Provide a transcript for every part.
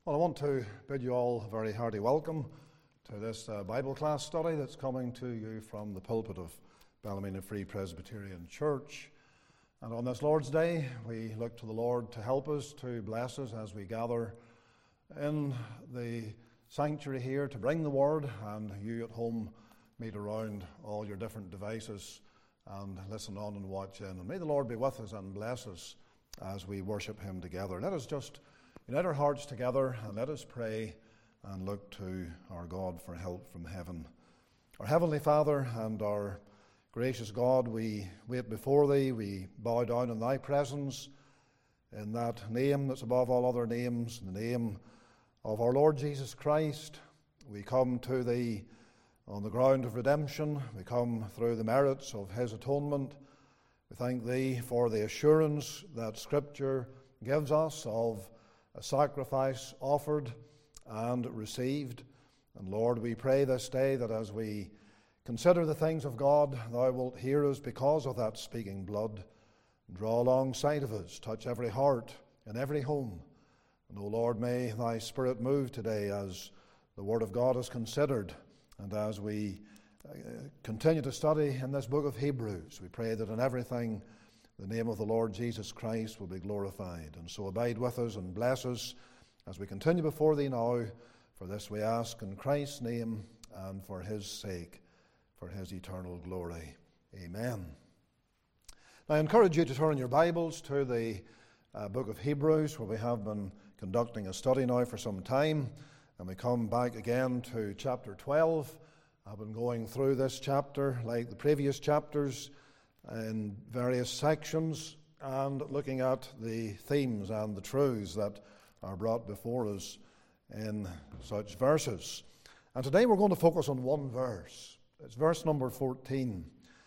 Well, I want to bid you all a very hearty welcome to this Bible class study that's coming to you from the pulpit of Ballymena Free Presbyterian Church. And on this Lord's Day, we look to the Lord to help us, to bless us as we gather in the sanctuary here to bring the Word, and you at home meet around all your different devices and listen on and watch in. And may the Lord be with us and bless us as we worship Him together. Let us just unite our hearts together and let us pray and look to our God for help from heaven. Our Heavenly Father and our gracious God, we wait before Thee, we bow down in Thy presence, in that name that's above all other names, in the name of our Lord Jesus Christ. We come to Thee on the ground of redemption. We come through the merits of His atonement. We thank Thee for the assurance that Scripture gives us of a sacrifice offered and received. And Lord, we pray this day that as we consider the things of God, Thou wilt hear us because of that speaking blood. Draw alongside of us, touch every heart and every home. And, O Lord, may Thy Spirit move today as the Word of God is considered, and as we continue to study in this book of Hebrews. We pray that in everything the name of the Lord Jesus Christ will be glorified. And so abide with us and bless us as we continue before Thee now. For this we ask in Christ's name and for His sake, for His eternal glory. Amen. Now I encourage you to turn your Bibles to the book of Hebrews, where we have been conducting a study now for some time. And we come back again to chapter 12. I've been going through this chapter like the previous chapters in various sections and looking at the themes and the truths that are brought before us in such verses. And today we're going to focus on one verse. It's verse number 14.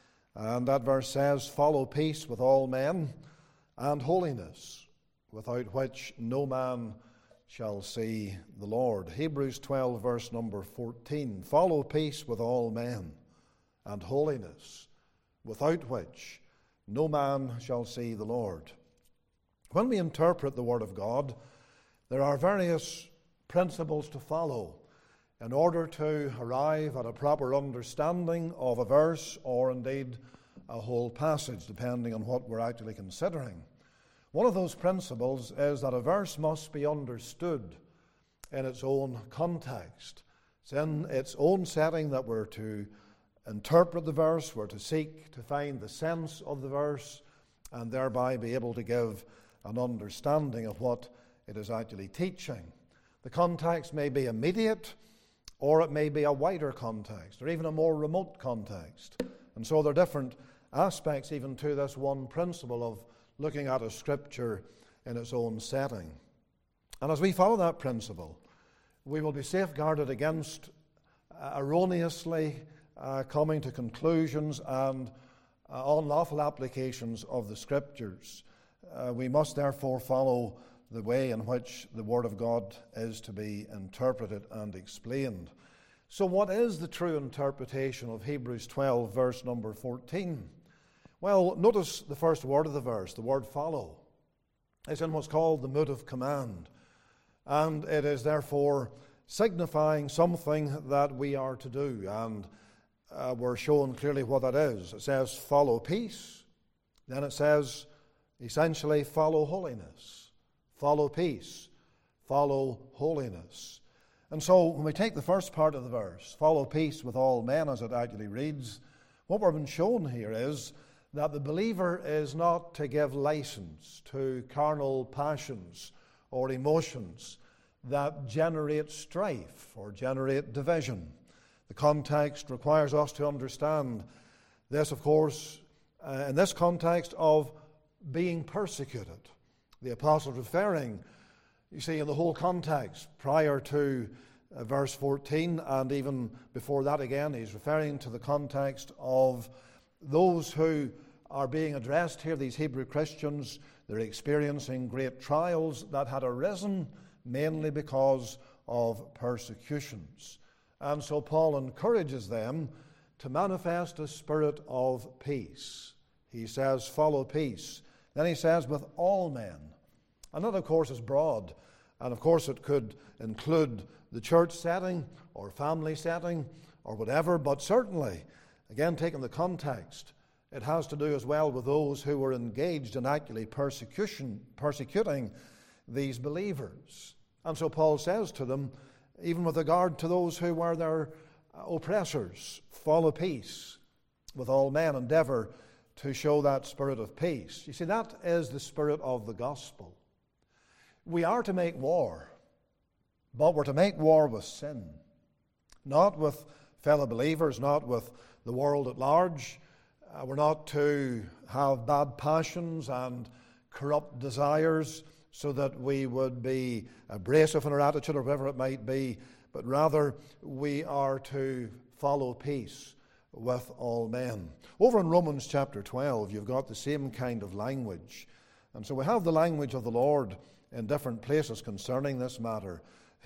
And that verse says, "Follow peace with all men and holiness, without which no man shall see the Lord." Hebrews 12, verse number 14. "Follow peace with all men and holiness, without which no man shall see the Lord." When we interpret the Word of God, there are various principles to follow in order to arrive at a proper understanding of a verse, or indeed a whole passage, depending on what we're actually considering. One of those principles is that a verse must be understood in its own context. It's in its own setting that we're to interpret the verse, we're to seek to find the sense of the verse, and thereby be able to give an understanding of what it is actually teaching. The context may be immediate, or it may be a wider context, or even a more remote context. And so there are different aspects even to this one principle of looking at a scripture in its own setting. And as we follow that principle, we will be safeguarded against erroneously coming to conclusions and unlawful applications of the Scriptures. We must therefore follow the way in which the Word of God is to be interpreted and explained. So what is the true interpretation of Hebrews 12, verse number 14? Well, notice the first word of the verse, the word follow. It's in what's called the mood of command. And it is therefore signifying something that we are to do. And we're shown clearly what that is. It says, follow peace. Then it says, essentially, follow holiness. Follow peace. Follow holiness. And so when we take the first part of the verse, follow peace with all men, as it actually reads, what we're being shown here is that the believer is not to give license to carnal passions or emotions that generate strife or generate division. The context requires us to understand this, of course, in this context of being persecuted. The apostle referring, you see, in the whole context prior to verse 14, and even before that again, he's referring to the context of those who are being addressed here, these Hebrew Christians. They're experiencing great trials that had arisen mainly because of persecutions. And so Paul encourages them to manifest a spirit of peace. He says, follow peace. Then he says, with all men. And that, of course, is broad. And of course it could include the church setting or family setting or whatever, but certainly, again taking the context, it has to do as well with those who were engaged in actually persecuting these believers. And so Paul says to them, even with regard to those who were their oppressors, follow peace with all men, endeavour to show that spirit of peace. You see, that is the spirit of the gospel. We are to make war, but we're to make war with sin, not with fellow believers, not with the world at large. We're not to have bad passions and corrupt desires so that we would be abrasive in our attitude or whatever it might be, but rather we are to follow peace with all men. Over in Romans chapter 12, you've got the same kind of language. And so we have the language of the Lord in different places concerning this matter.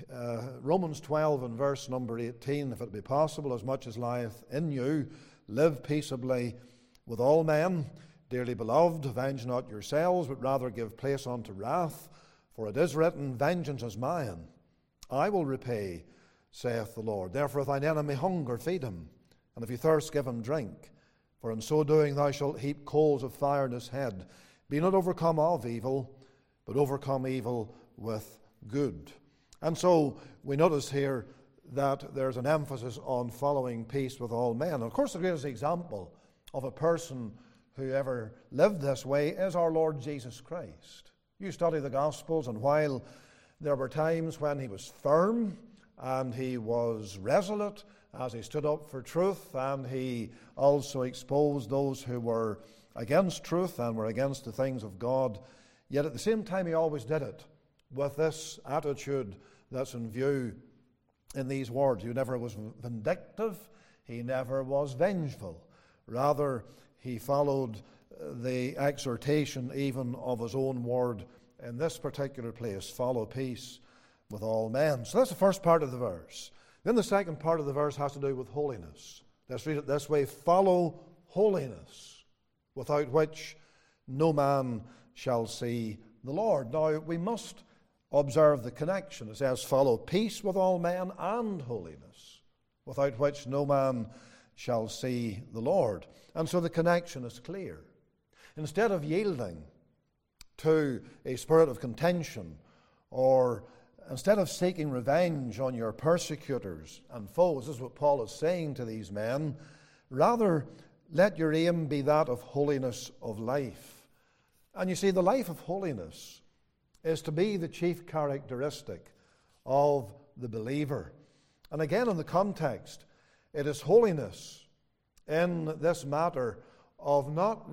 Romans 12 and verse number 18, if it be possible, as much as lieth in you, live peaceably with all men. Dearly beloved, avenge not yourselves, but rather give place unto wrath. For it is written, vengeance is mine, I will repay, saith the Lord. Therefore if thine enemy hunger, feed him, and if he thirst, give him drink. For in so doing thou shalt heap coals of fire in his head. Be not overcome of evil, but overcome evil with good. And so we notice here that there's an emphasis on following peace with all men. And of course, the greatest example of a person who ever lived this way is our Lord Jesus Christ. You study the Gospels, and while there were times when he was firm and he was resolute as he stood up for truth, and he also exposed those who were against truth and were against the things of God, yet at the same time he always did it with this attitude that's in view in these words. He never was vindictive, he never was vengeful. Rather, he followed the exhortation even of his own word in this particular place, follow peace with all men. So that's the first part of the verse. Then the second part of the verse has to do with holiness. Let's read it this way: follow holiness, without which no man shall see the Lord. Now, we must observe the connection. It says, follow peace with all men and holiness, without which no man shall see the Lord. And so the connection is clear. Instead of yielding to a spirit of contention, or instead of seeking revenge on your persecutors and foes, this is what Paul is saying to these men, rather let your aim be that of holiness of life. And you see, the life of holiness is to be the chief characteristic of the believer. And again, in the context, it is holiness in this matter of not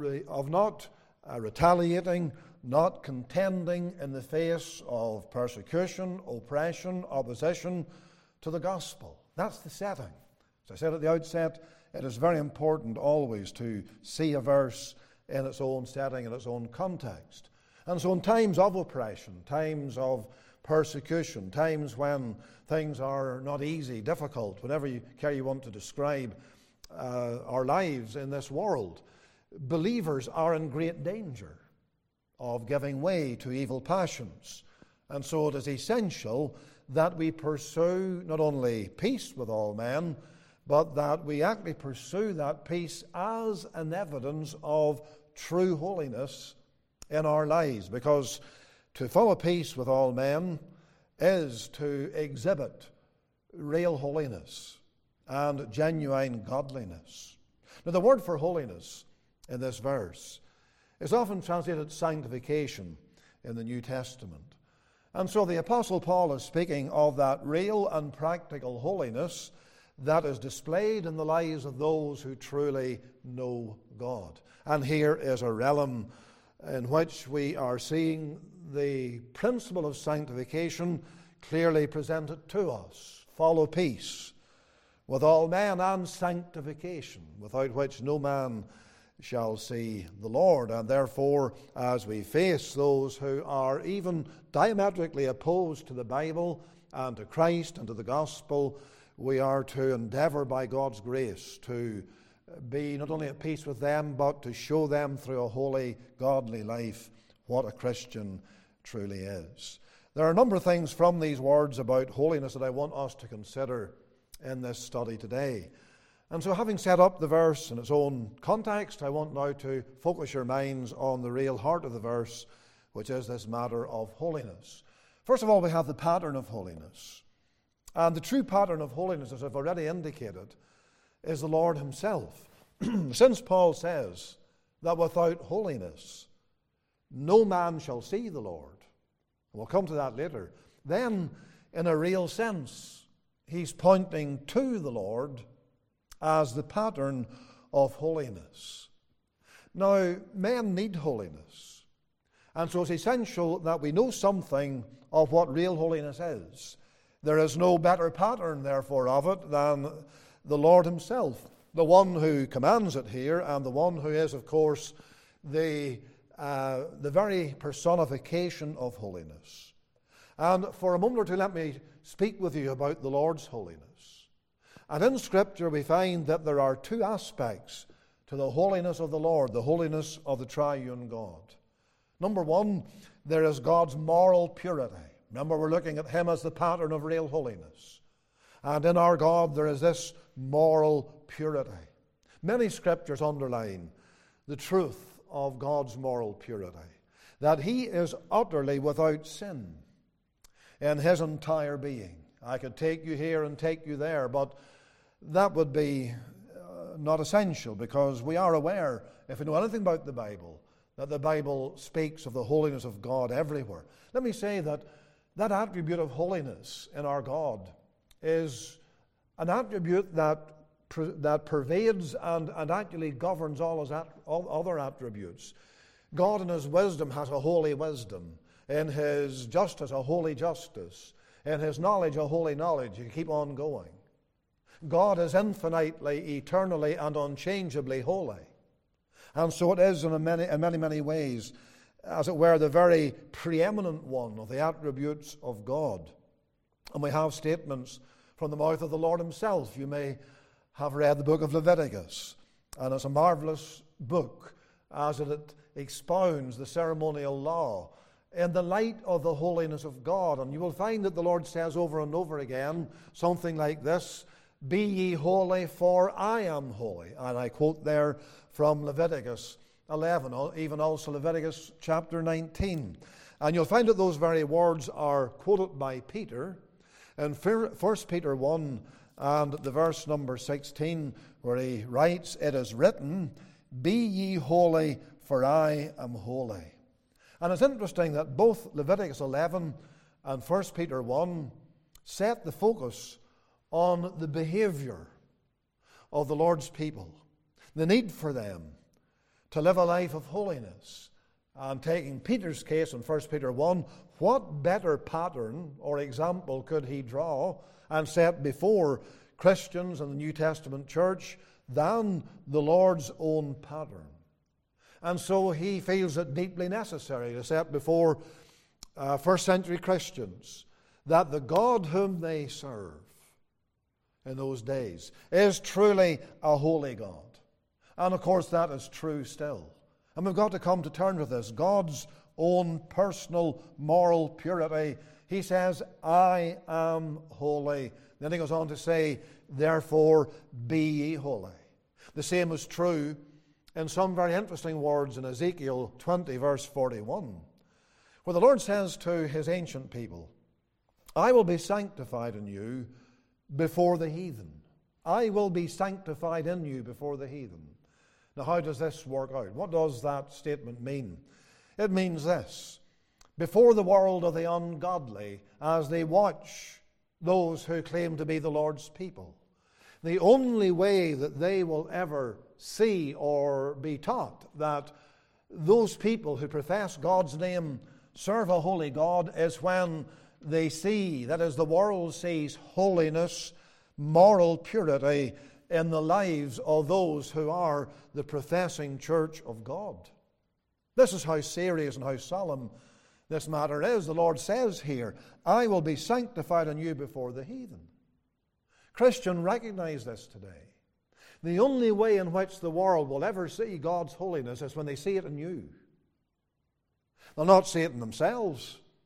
retaliating, not contending in the face of persecution, oppression, opposition to the gospel. That's the setting. As I said at the outset, it is very important always to see a verse in its own setting, in its own context. And so in times of oppression, times of persecution, times when things are not easy, difficult, whatever you want to describe our lives in this world, believers are in great danger of giving way to evil passions. And so it is essential that we pursue not only peace with all men, but that we actually pursue that peace as an evidence of true holiness in our lives. Because to follow peace with all men is to exhibit real holiness and genuine godliness. Now, the word for holiness in this verse is often translated sanctification in the New Testament. And so the Apostle Paul is speaking of that real and practical holiness that is displayed in the lives of those who truly know God. And here is a realm in which we are seeing the principle of sanctification clearly presented to us. Follow peace with all men and sanctification, without which no man shall see the Lord. And therefore, as we face those who are even diametrically opposed to the Bible and to Christ and to the gospel, we are to endeavour by God's grace to be not only at peace with them, but to show them through a holy, godly life what a Christian truly is. There are a number of things from these words about holiness that I want us to consider in this study today. And so, having set up the verse in its own context, I want now to focus your minds on the real heart of the verse, which is this matter of holiness. First of all, we have the pattern of holiness. And the true pattern of holiness, as I've already indicated, is the Lord himself. Since Paul says that without holiness no man shall see the Lord, and we'll come to that later, then in a real sense he's pointing to the Lord as the pattern of holiness. Now, men need holiness, and so it's essential that we know something of what real holiness is. There is no better pattern, therefore, of it than the Lord himself, the one who commands it here, and the one who is, of course, the very personification of holiness. And for a moment or two, let me speak with you about the Lord's holiness. And in Scripture, we find that there are two aspects to the holiness of the Lord, the holiness of the triune God. Number one, there is God's moral purity. Remember, we're looking at him as the pattern of real holiness. And in our God, there is this moral purity. Many Scriptures underline the truth of God's moral purity, that he is utterly without sin in his entire being. I could take you here and take you there, but that would be not essential, because we are aware, if we know anything about the Bible, that the Bible speaks of the holiness of God everywhere. Let me say that that attribute of holiness in our God is an attribute that pervades and actually governs all other attributes. God in his wisdom has a holy wisdom, in his justice a holy justice, in his knowledge a holy knowledge. You keep on going. God is infinitely, eternally, and unchangeably holy. And so it is in many ways, as it were, the very preeminent one of the attributes of God. And we have statements from the mouth of the Lord himself. You may have read the book of Leviticus, and it's a marvelous book as it expounds the ceremonial law in the light of the holiness of God. And you will find that the Lord says over and over again something like this: "Be ye holy, for I am holy." And I quote there from Leviticus 11, even also Leviticus chapter 19. And you'll find that those very words are quoted by Peter in 1 Peter 1 and the verse number 16, where he writes, "It is written, Be ye holy, for I am holy." And it's interesting that both Leviticus 11 and 1 Peter 1 set the focus on the behavior of the Lord's people, the need for them to live a life of holiness. And taking Peter's case in 1 Peter 1, what better pattern or example could he draw and set before Christians in the New Testament church than the Lord's own pattern? And so he feels it deeply necessary to set before first century Christians that the God whom they serve in those days is truly a holy God. And of course that is true still. And we've got to come to terms with this. God's own personal moral purity. He says, "I am holy." Then he goes on to say, "Therefore be ye holy." The same is true in some very interesting words in Ezekiel 20 verse 41, where the Lord says to his ancient people, "I will be sanctified in you before the heathen." I will be sanctified in you before the heathen. Now, how does this work out? What does that statement mean? It means this: before the world of the ungodly, as they watch those who claim to be the Lord's people, the only way that they will ever see or be taught that those people who profess God's name serve a holy God is when they see, that is, the world sees, holiness, moral purity in the lives of those who are the professing church of God. This is how serious and how solemn this matter is. The Lord says here, "I will be sanctified in you before the heathen." Christian, recognize this today. The only way in which the world will ever see God's holiness is when they see it in you. They'll not see it in themselves.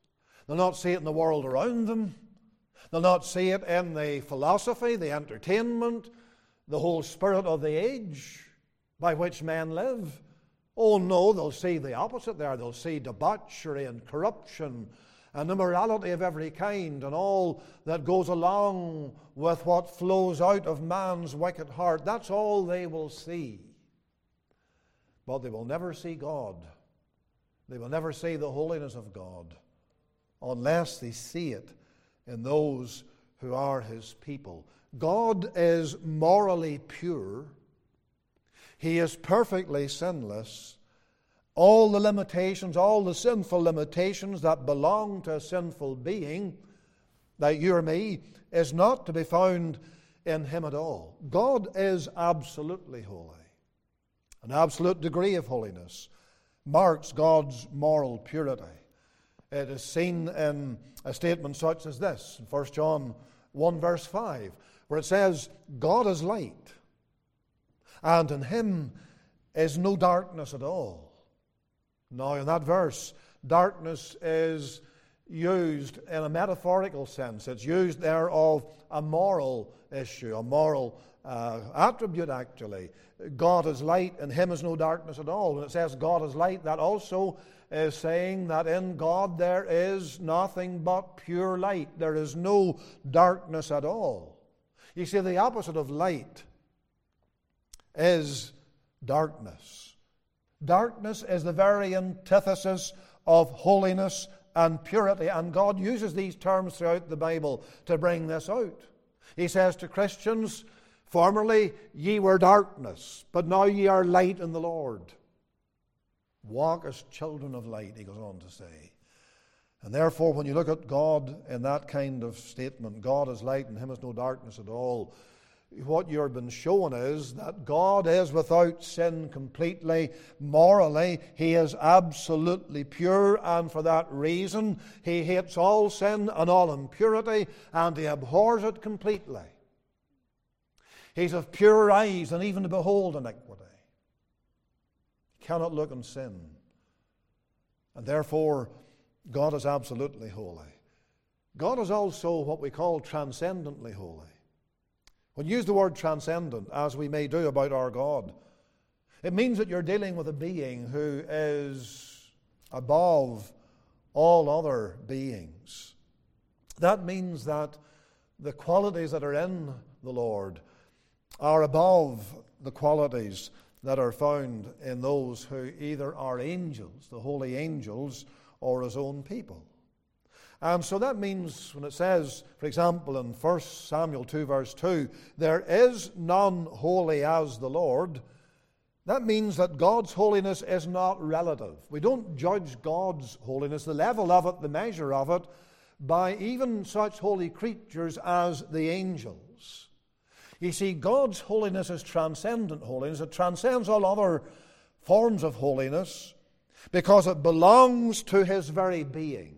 They'll not see it in the world around them. They'll not see it in the philosophy, the entertainment, the whole spirit of the age by which men live. Oh no, they'll see the opposite there. They'll see debauchery and corruption and immorality of every kind and all that goes along with what flows out of man's wicked heart. That's all they will see. But they will never see God. They will never see the holiness of God unless they see it in those who are His people. God is morally pure. He is perfectly sinless. All the limitations, all the sinful limitations that belong to a sinful being, like you or me, is not to be found in Him at all. God is absolutely holy. An absolute degree of holiness marks God's moral purity. It is seen in a statement such as this, in 1 John 1 verse 5, where it says, God is light, and in Him is no darkness at all. Now, in that verse, darkness is used in a metaphorical sense. It's used there of a moral issue, a moral attribute, actually. God is light, and Him is no darkness at all. When it says God is light, that also is saying that in God there is nothing but pure light. There is no darkness at all. You see, the opposite of light is darkness. Darkness is the very antithesis of holiness and purity, and God uses these terms throughout the Bible to bring this out. He says to Christians, formerly ye were darkness, but now ye are light in the Lord. Walk as children of light, he goes on to say. And therefore, when you look at God in that kind of statement, God is light and Him is no darkness at all, what you've been shown is that God is without sin completely, morally. He is absolutely pure, and for that reason He hates all sin and all impurity, and He abhors it completely. He's of pure eyes, and even to behold iniquity. He cannot look on sin. And therefore, God is absolutely holy. God is also what we call transcendently holy. When you use the word transcendent, as we may do about our God, it means that you're dealing with a being who is above all other beings. That means that the qualities that are in the Lord are above the qualities that are found in those who either are angels, the holy angels, or His own people. So that means when it says, for example, in 1 Samuel 2 verse 2, there is none holy as the Lord, that means that God's holiness is not relative. We don't judge God's holiness, the level of it, the measure of it, by even such holy creatures as the angels. You see, God's holiness is transcendent holiness. It transcends all other forms of holiness because it belongs to His very being.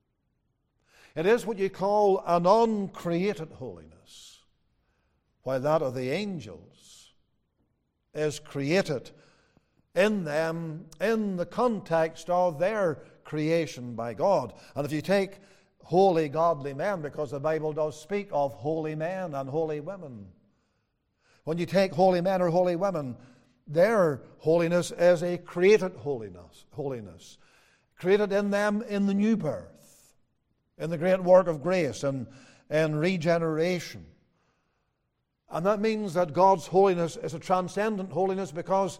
It is what you call an uncreated holiness, while that of the angels is created in them in the context of their creation by God. And if you take holy, godly men, because the Bible does speak of holy men and holy women, when you take holy men or holy women, their holiness is a created holiness, created in them in the new birth, in the great work of grace and regeneration. And that means that God's holiness is a transcendent holiness because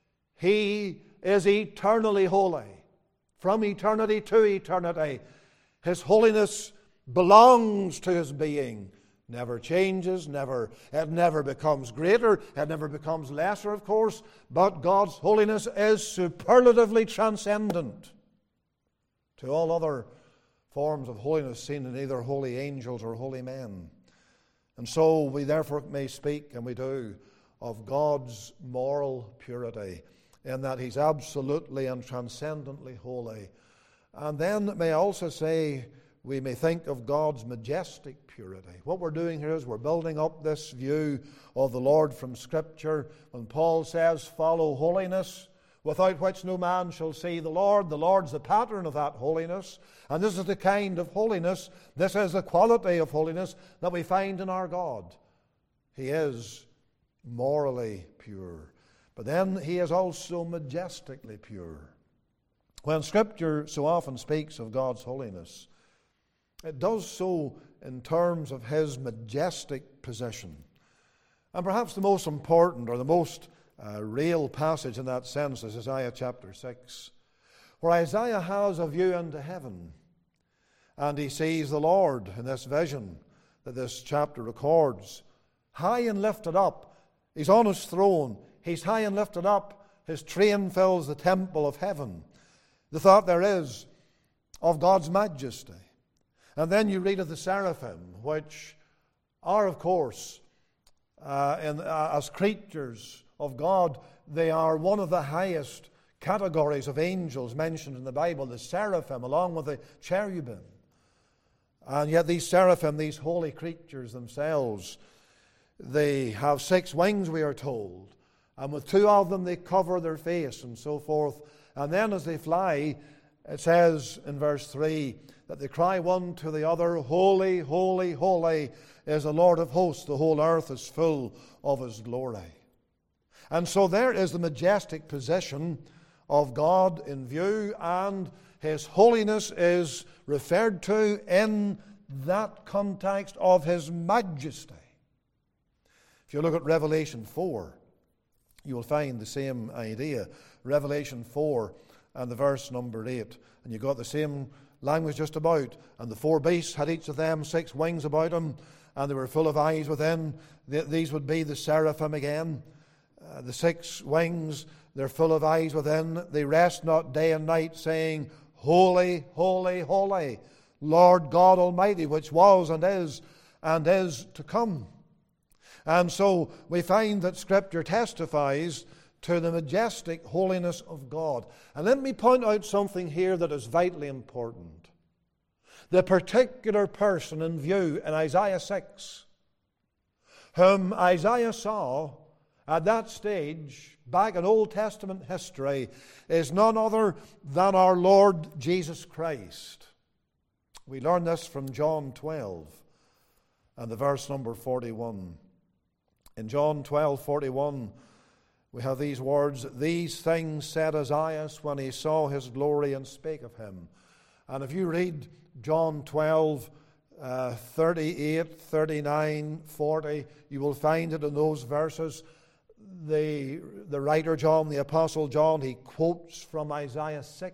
He is eternally holy. From eternity to eternity, His holiness belongs to His being. Never changes, it never becomes greater, it never becomes lesser, of course, but God's holiness is superlatively transcendent to all other forms of holiness seen in either holy angels or holy men. And so we therefore may speak, and we do, of God's moral purity, in that He's absolutely and transcendently holy. And then may I also say, we may think of God's majestic purity. What we're doing here is we're building up this view of the Lord from Scripture. When Paul says, follow holiness, without which no man shall see the Lord. The Lord's the pattern of that holiness. And this is the kind of holiness, this is the quality of holiness that we find in our God. He is morally pure. But then he is also majestically pure. When Scripture so often speaks of God's holiness, it does so in terms of his majestic position. And perhaps the most important or the most real passage in that sense is Isaiah chapter 6, where Isaiah has a view into heaven, and he sees the Lord in this vision that this chapter records, high and lifted up. He's on his throne. He's high and lifted up. His train fills the temple of heaven. The thought there is of God's majesty. And then you read of the seraphim, which are, of course, as creatures of God, they are one of the highest categories of angels mentioned in the Bible, the seraphim, along with the cherubim. And yet these seraphim, these holy creatures themselves, they have 6 wings, we are told. And with 2 of them they cover their face and so forth. And then as they fly, it says in verse 3 that they cry one to the other, Holy, holy, holy is the Lord of hosts. The whole earth is full of his glory. And so there is the majestic position of God in view, and his holiness is referred to in that context of his majesty. If you look at Revelation 4, you will find the same idea. Revelation 4 and the verse number 8. And you've got the same language just about. And the 4 beasts had each of them 6 wings about them, and they were full of eyes within. These would be the seraphim again. The 6 wings, they're full of eyes within. They rest not day and night, saying, Holy, holy, holy, Lord God Almighty, which was and is to come. And so we find that Scripture testifies to the majestic holiness of God. And let me point out something here that is vitally important. The particular person in view in Isaiah 6, whom Isaiah saw at that stage, back in Old Testament history, is none other than our Lord Jesus Christ. We learn this from John 12 and the verse number 41. In John 12:41, we have these words, These things said Isaiah when he saw his glory and spake of him. And if you read John 12, 38, 39, 40, you will find it in those verses. The writer John, the Apostle John, he quotes from Isaiah 6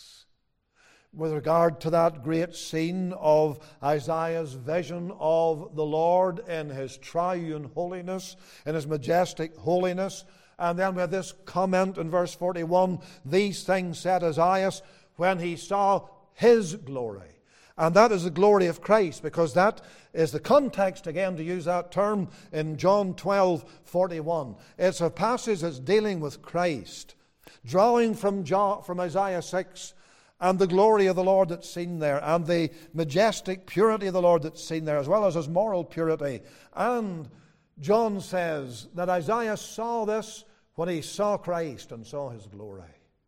with regard to that great scene of Isaiah's vision of the Lord in his triune holiness, in his majestic holiness. And then we have this comment in verse 41, These things said Isaiah when he saw his glory. And that is the glory of Christ, because that is the context, again, to use that term, in John 12:41. It's a passage that's dealing with Christ, drawing from Isaiah 6 and the glory of the Lord that's seen there, and the majestic purity of the Lord that's seen there, as well as his moral purity. And John says that Isaiah saw this when he saw Christ and saw his glory.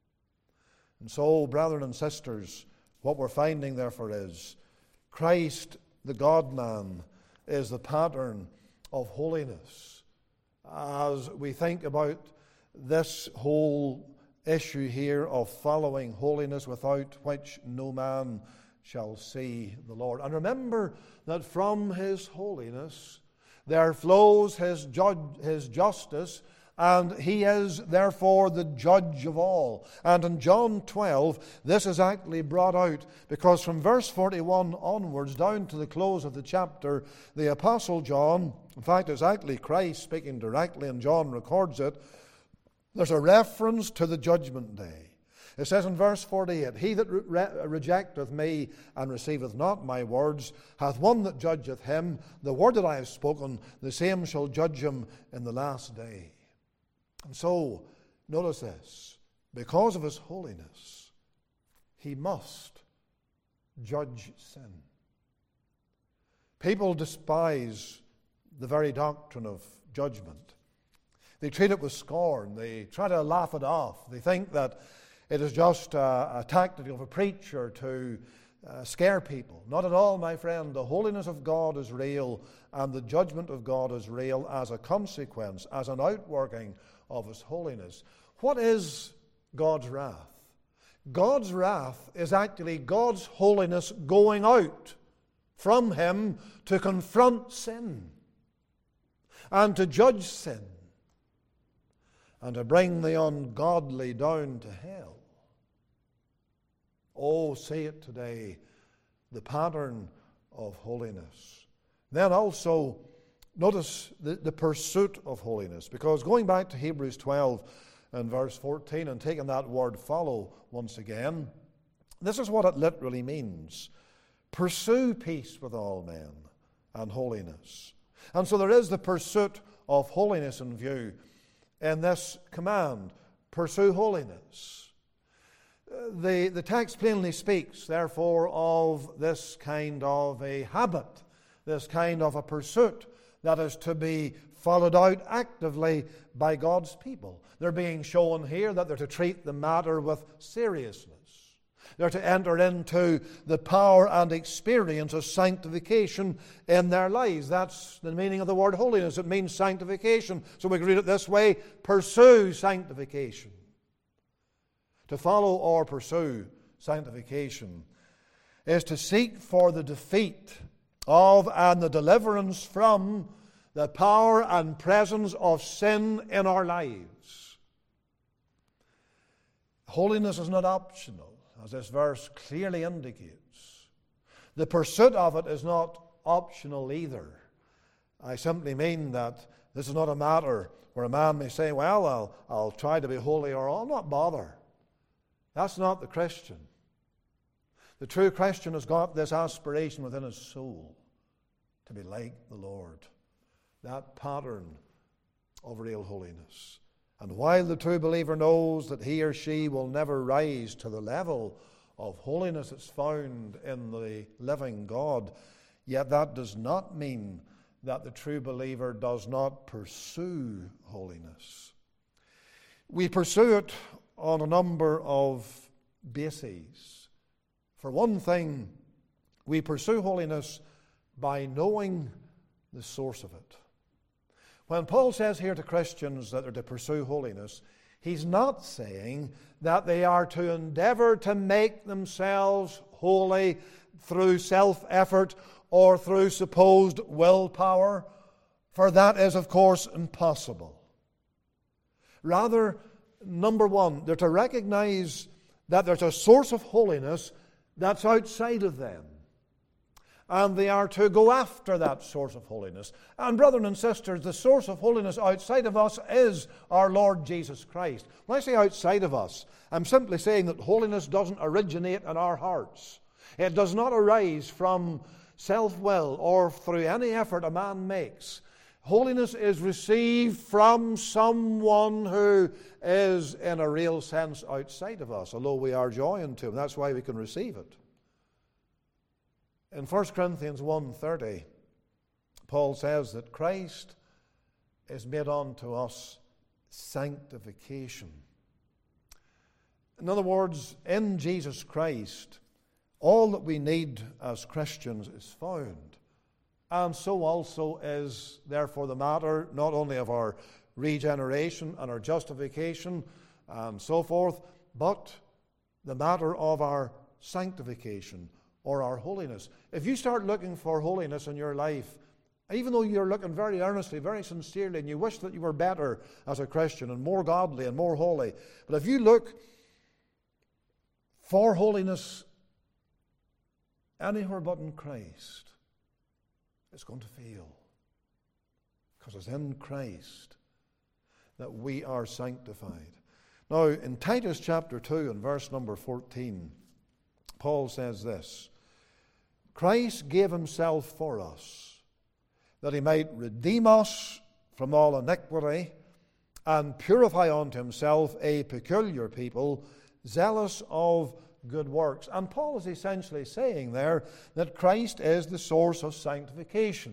And so, brethren and sisters, what we're finding therefore is Christ, the God-man, is the pattern of holiness. As we think about this whole issue here of following holiness, without which no man shall see the Lord. And remember that from his holiness there flows his justice, and he is therefore the judge of all. And in John 12, this is actually brought out, because from verse 41 onwards, down to the close of the chapter, the Apostle John, in fact it's actually Christ speaking directly, and John records it, there's a reference to the judgment day. It says in verse 48, He that rejecteth me and receiveth not my words hath one that judgeth him. The word that I have spoken, the same shall judge him in the last day. And so, notice this, because of his holiness, he must judge sin. People despise the very doctrine of judgment. They treat it with scorn. They try to laugh it off. They think that it is just a tactic of a preacher to scare people. Not at all, my friend. The holiness of God is real, and the judgment of God is real as a consequence, as an outworking of His holiness. What is God's wrath? God's wrath is actually God's holiness going out from Him to confront sin and to judge sin and to bring the ungodly down to hell. Oh, see it today, the pattern of holiness. Then also, notice the pursuit of holiness, because going back to Hebrews 12 and verse 14 and taking that word follow once again, this is what it literally means. Pursue peace with all men and holiness. And so there is the pursuit of holiness in view in this command, pursue holiness. The text plainly speaks, therefore, of this kind of a habit, this kind of a pursuit that is to be followed out actively by God's people. They're being shown here that they're to treat the matter with seriousness. They're to enter into the power and experience of sanctification in their lives. That's the meaning of the word holiness. It means sanctification. So we can read it this way: pursue sanctification. To follow or pursue sanctification is to seek for the defeat of and the deliverance from the power and presence of sin in our lives. Holiness is not optional, as this verse clearly indicates. The pursuit of it is not optional either. I simply mean that this is not a matter where a man may say, well, I'll try to be holy, or I'll not bother. That's not the Christian. The true Christian has got this aspiration within his soul to be like the Lord. That pattern of real holiness. And while the true believer knows that he or she will never rise to the level of holiness that's found in the living God, yet that does not mean that the true believer does not pursue holiness. We pursue it on a number of bases. For one thing, we pursue holiness by knowing the source of it. When Paul says here to Christians that they're to pursue holiness, he's not saying that they are to endeavor to make themselves holy through self-effort or through supposed willpower, for that is, of course, impossible. Rather, number one, they're to recognize that there's a source of holiness that's outside of them. And they are to go after that source of holiness. And brethren and sisters, the source of holiness outside of us is our Lord Jesus Christ. When I say outside of us, I'm simply saying that holiness doesn't originate in our hearts. It does not arise from self-will or through any effort a man makes. Holiness is received from someone who is, in a real sense, outside of us, although we are joined to him. That's why we can receive it. In 1 Corinthians 1:30, Paul says that Christ is made unto us sanctification. In other words, in Jesus Christ, all that we need as Christians is found. And so also is, therefore, the matter not only of our regeneration and our justification and so forth, but the matter of our sanctification or our holiness. If you start looking for holiness in your life, even though you're looking very earnestly, very sincerely, and you wish that you were better as a Christian and more godly and more holy, but if you look for holiness anywhere but in Christ, it's going to fail. Because it's in Christ that we are sanctified. Now, in Titus chapter 2 and verse number 14, Paul says this: Christ gave himself for us, that he might redeem us from all iniquity, and purify unto himself a peculiar people, zealous of good works. And Paul is essentially saying there that Christ is the source of sanctification.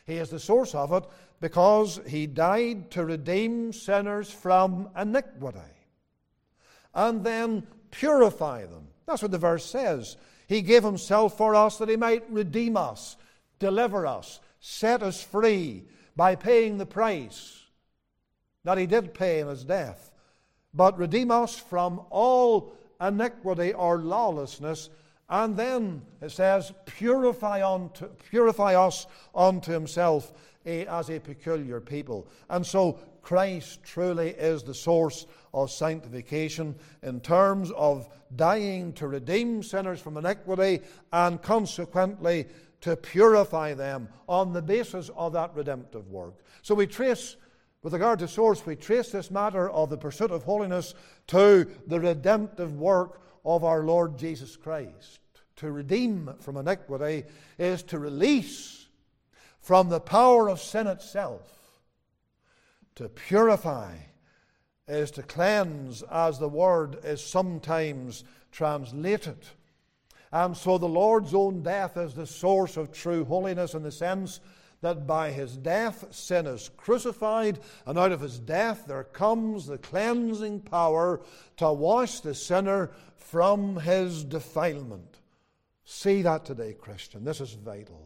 He is the source of it because He died to redeem sinners from iniquity and then purify them. That's what the verse says. He gave Himself for us that He might redeem us, deliver us, set us free by paying the price that He did pay in His death, but redeem us from all iniquity or lawlessness. And then it says, purify us unto Himself as a peculiar people. And so Christ truly is the source of sanctification in terms of dying to redeem sinners from iniquity and consequently to purify them on the basis of that redemptive work. So we trace, with regard to source, we trace this matter of the pursuit of holiness to the redemptive work of our Lord Jesus Christ. To redeem from iniquity is to release from the power of sin itself. To purify is to cleanse, as the word is sometimes translated. And so the Lord's own death is the source of true holiness, in the sense that by His death sin is crucified, and out of His death there comes the cleansing power to wash the sinner from his defilement. See that today, Christian. This is vital.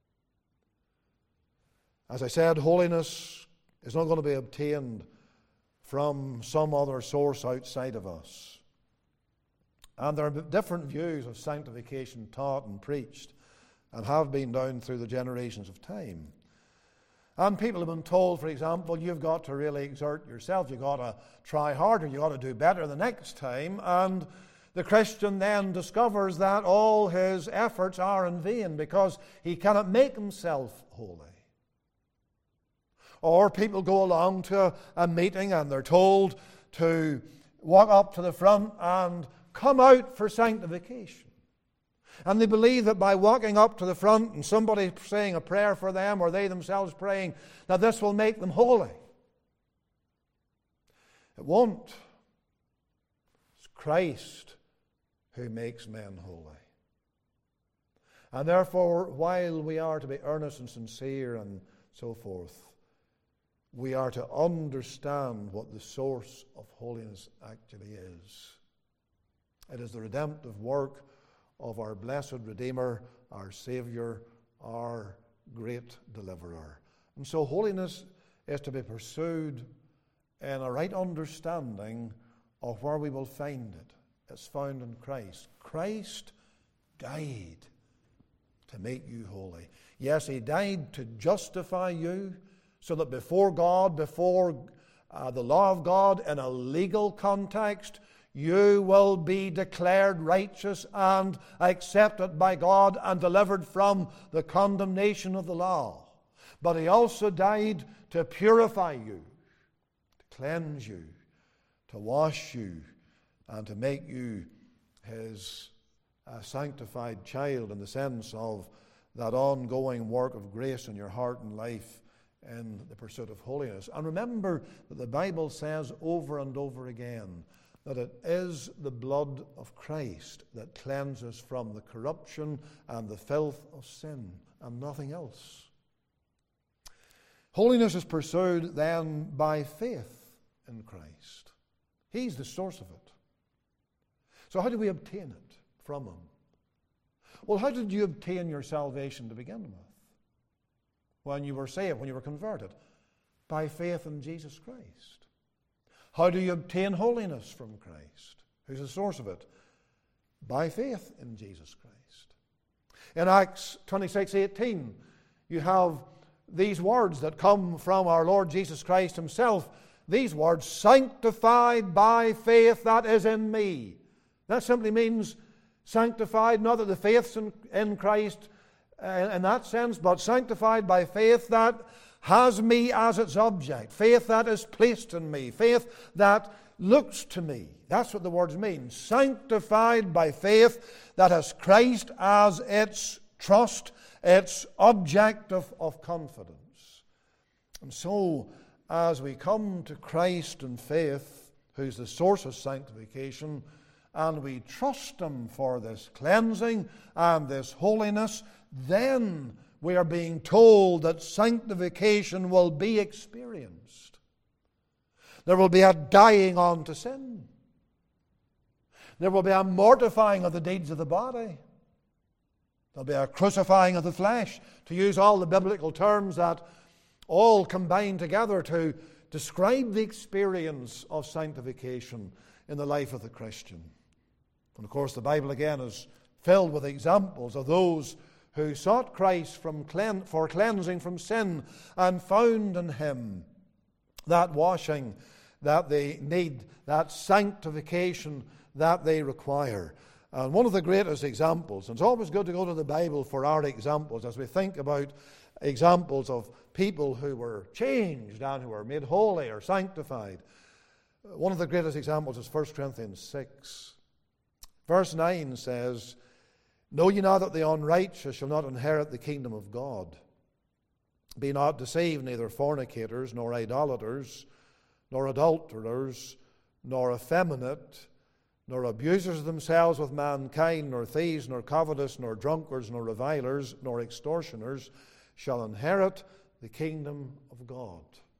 As I said, holiness is not going to be obtained from some other source outside of us. And there are different views of sanctification taught and preached, and have been down through the generations of time. And people have been told, for example, you've got to really exert yourself, you've got to try harder, you've got to do better the next time. And the Christian then discovers that all his efforts are in vain because he cannot make himself holy. Or people go along to a meeting and they're told to walk up to the front and come out for sanctification. And they believe that by walking up to the front and somebody saying a prayer for them, or they themselves praying, that this will make them holy. It won't. It's Christ who makes men holy. And therefore, while we are to be earnest and sincere and so forth, we are to understand what the source of holiness actually is. It is the redemptive work of our blessed Redeemer, our Savior, our great Deliverer. And so holiness is to be pursued in a right understanding of where we will find it. It's found in Christ. Christ died to make you holy. Yes, He died to justify you, so that before God, before the law of God, in a legal context, you will be declared righteous and accepted by God and delivered from the condemnation of the law. But He also died to purify you, to cleanse you, to wash you, and to make you His sanctified child, in the sense of that ongoing work of grace in your heart and life in the pursuit of holiness. And remember that the Bible says over and over again that it is the blood of Christ that cleanses from the corruption and the filth of sin, and nothing else. Holiness is pursued then by faith in Christ. He's the source of it. So how do we obtain it from Him? Well, how did you obtain your salvation to begin with? When you were saved, when you were converted? By faith in Jesus Christ. How do you obtain holiness from Christ? Who's the source of it? By faith in Jesus Christ. In Acts 26:18, you have these words that come from our Lord Jesus Christ Himself. These words, sanctified by faith that is in me. That simply means sanctified, not that the faith's in Christ in that sense, but sanctified by faith that has me as its object, faith that is placed in me, faith that looks to me. That's what the words mean. Sanctified by faith that has Christ as its trust, its object of confidence. And so, as we come to Christ in faith, who's the source of sanctification, and we trust Him for this cleansing and this holiness, then we are being told that sanctification will be experienced. There will be a dying on to sin. There will be a mortifying of the deeds of the body. There will be a crucifying of the flesh, to use all the biblical terms that all combine together to describe the experience of sanctification in the life of the Christian. And of course, the Bible again is filled with examples of those who sought Christ for cleansing from sin and found in Him that washing that they need, that sanctification that they require. And one of the greatest examples, and it's always good to go to the Bible for our examples as we think about examples of people who were changed and who were made holy or sanctified. One of the greatest examples is 1 Corinthians 6. Verse 9 says, "Know ye not that the unrighteous shall not inherit the kingdom of God? Be not deceived, neither fornicators, nor idolaters, nor adulterers, nor effeminate, nor abusers of themselves with mankind, nor thieves, nor covetous, nor drunkards, nor revilers, nor extortioners shall inherit the kingdom of God."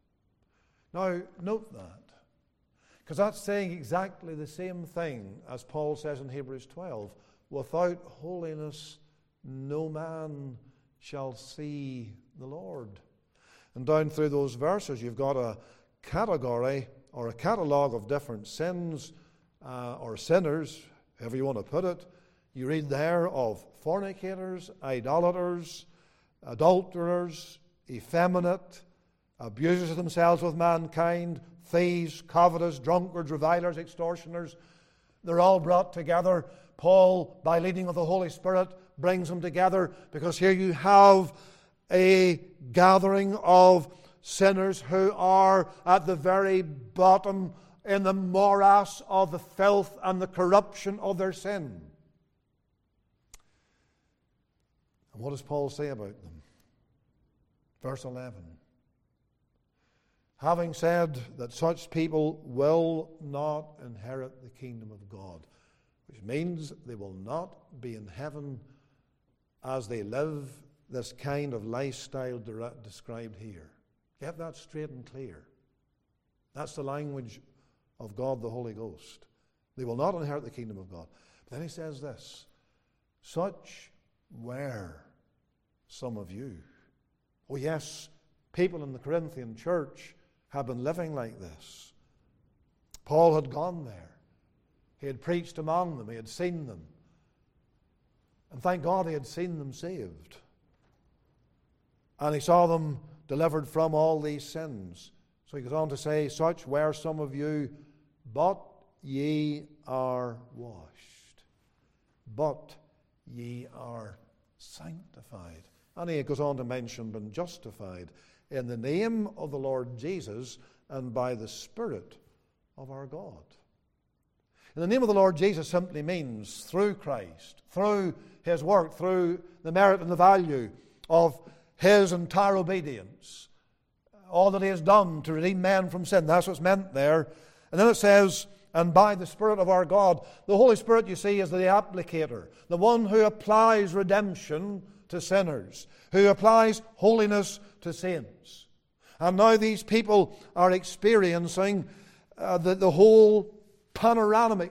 Now, note that, because that's saying exactly the same thing as Paul says in Hebrews 12. Without holiness, no man shall see the Lord. And down through those verses, you've got a category or a catalogue of different sins or sinners, however you want to put it. You read there of fornicators, idolaters, adulterers, effeminate, abusers of themselves with mankind, thieves, covetous, drunkards, revilers, extortioners. They're all brought together. Paul, by leading of the Holy Spirit, brings them together, because here you have a gathering of sinners who are at the very bottom in the morass of the filth and the corruption of their sin. And what does Paul say about them? Verse 11. "Having said that such people will not inherit the kingdom of God," which means they will not be in heaven as they live this kind of lifestyle described here. Get that straight and clear. That's the language of God the Holy Ghost. They will not inherit the kingdom of God. But then he says this, "Such were some of you." Oh yes, people in the Corinthian church had been living like this. Paul had gone there. He had preached among them. He had seen them. And thank God he had seen them saved. And he saw them delivered from all these sins. So he goes on to say, "Such were some of you, but ye are washed. But ye are sanctified." And he goes on to mention, "been justified in the name of the Lord Jesus and by the Spirit of our God." And the name of the Lord Jesus simply means through Christ, through His work, through the merit and the value of His entire obedience, all that He has done to redeem men from sin. That's what's meant there. And then it says, "and by the Spirit of our God." The Holy Spirit, you see, is the applicator, the one who applies redemption to sinners, who applies holiness to saints. And now these people are experiencing the whole panoramic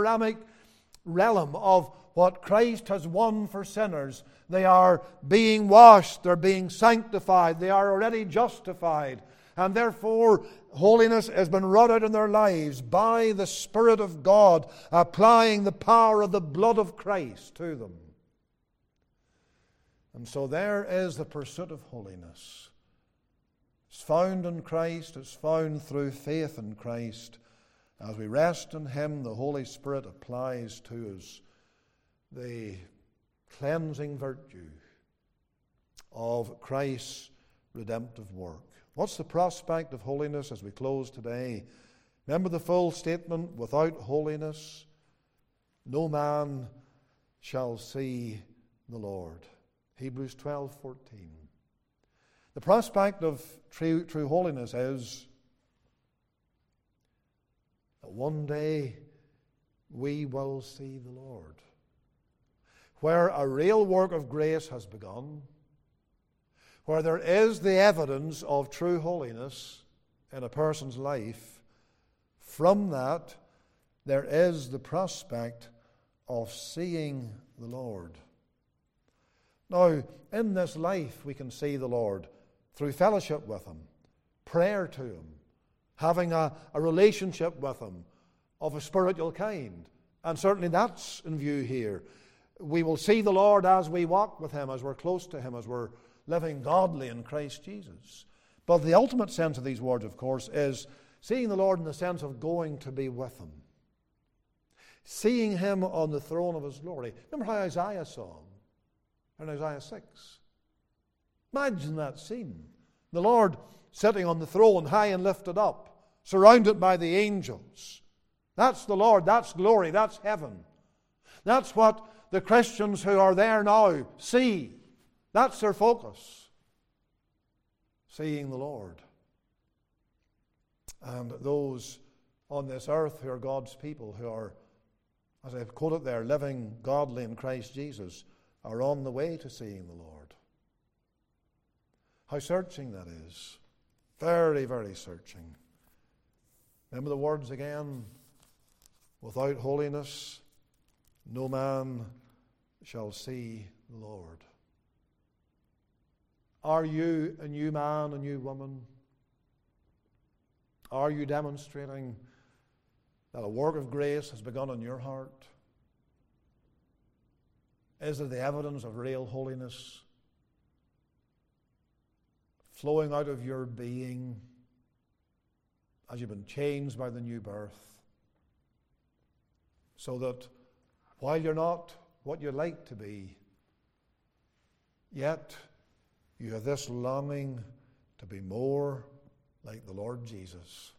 realm of what Christ has won for sinners. They are being washed, they're being sanctified, they are already justified, and therefore holiness has been wrought out in their lives by the Spirit of God, applying the power of the blood of Christ to them. And so there is the pursuit of holiness. It's found in Christ, it's found through faith in Christ. As we rest in Him, the Holy Spirit applies to us the cleansing virtue of Christ's redemptive work. What's the prospect of holiness as we close today? Remember the full statement, "Without holiness, no man shall see the Lord." Hebrews 12:14. The prospect of true holiness is that one day we will see the Lord. Where a real work of grace has begun, where there is the evidence of true holiness in a person's life, from that there is the prospect of seeing the Lord. Now, in this life we can see the Lord through fellowship with Him, prayer to Him, having a relationship with Him of a spiritual kind. And certainly that's in view here. We will see the Lord as we walk with Him, as we're close to Him, as we're living godly in Christ Jesus. But the ultimate sense of these words, of course, is seeing the Lord in the sense of going to be with Him. Seeing Him on the throne of His glory. Remember how Isaiah saw Him in Isaiah 6. Imagine that scene. The Lord sitting on the throne, high and lifted up, surrounded by the angels. That's the Lord, that's glory, that's heaven. That's what the Christians who are there now see. That's their focus. Seeing the Lord. And those on this earth who are God's people, who are, as I've quoted there, living godly in Christ Jesus, are on the way to seeing the Lord. How searching that is. Very, very searching. Remember the words again? Without holiness, no man shall see the Lord. Are you a new man, a new woman? Are you demonstrating that a work of grace has begun in your heart? Is there the evidence of real holiness flowing out of your being as you've been changed by the new birth? So that while you're not what you'd like to be, yet you have this longing to be more like the Lord Jesus.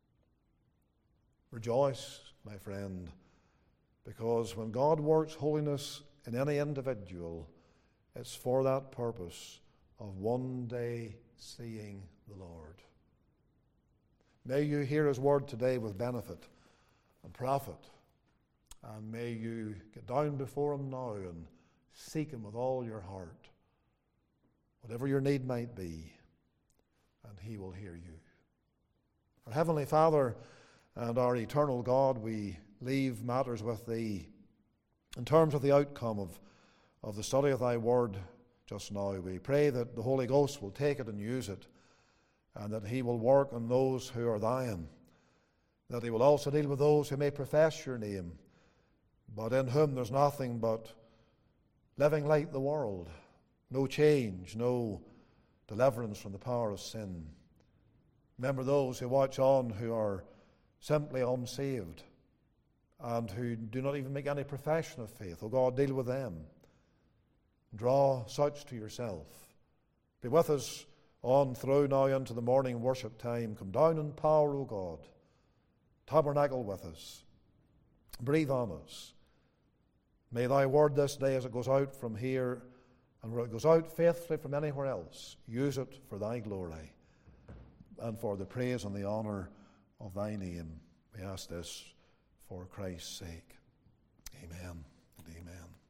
Rejoice, my friend, because when God works holiness in any individual, it's for that purpose of one day seeing the Lord. May you hear His word today with benefit and profit, and may you get down before Him now and seek Him with all your heart, whatever your need might be, and He will hear you. Our Heavenly Father and our eternal God, we leave matters with Thee in terms of the outcome of the study of Thy word just now. We pray that the Holy Ghost will take it and use it, and that He will work on those who are Thine, that He will also deal with those who may profess Your name, but in whom there's nothing but living like the world, no change, no deliverance from the power of sin. Remember those who watch on who are simply unsaved and who do not even make any profession of faith. Oh God, deal with them. Draw such to Yourself. Be with us on through now into the morning worship time. Come down in power, O God. Tabernacle with us. Breathe on us. May Thy word this day, as it goes out from here and where it goes out faithfully from anywhere else, use it for Thy glory and for the praise and the honor of Thy name. We ask this for Christ's sake. Amen and amen.